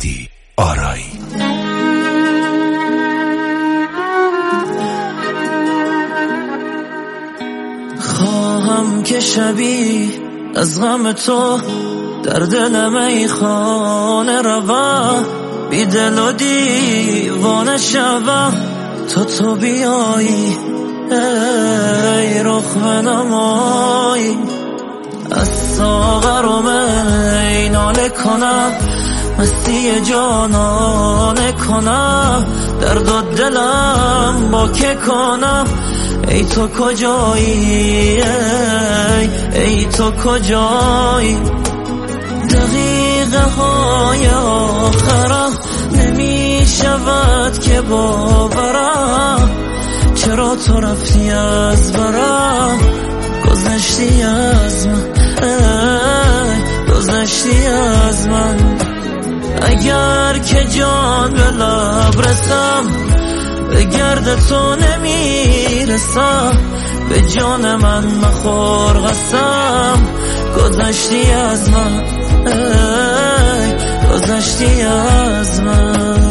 مهدی آرایی. خواهم که شبی از غم تو در دلم ای خانه روم، بی دل و دیوانه شوم تو بیایی، ای رخ بنمایی. از ساغر و می ناله کنم، مستی جانانه کنم، درد و دلم با که کنم. ای تو کجایی، ای تو کجایی؟ دقیقه های آخرم نمی شود که باورم، چرا تو رفتی از برم، گذشتی از من، گذشتی از من. اگر که جان به لب رسم، به گرد تو نمیرسم، به جان من مخور قسم، گذشتی از من، گذشتی از من.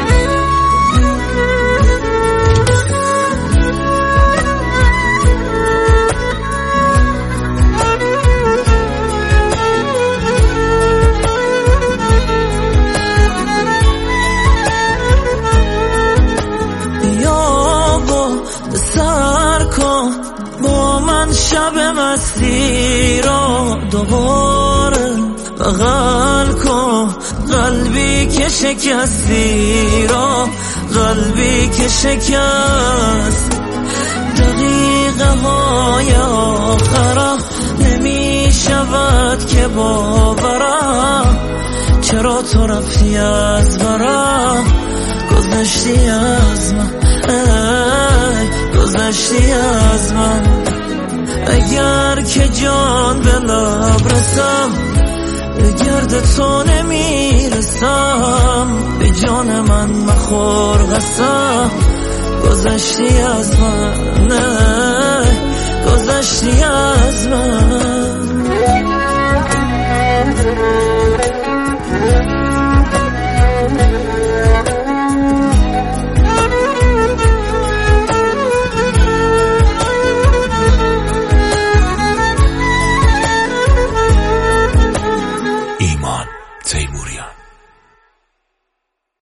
سر کن با من شب مستی را دوباره، بغل کن قلبی که شکستی را، قلبی که شکست. دقیقه های آخرم نمی شود که باورم، چرا تو رفتی از برم، گذشتی از من، گذشتی از من. اگر که جان به لب رسم، به گرد تو نمیرسم، به جان من مخور قسم، گذشتی از من،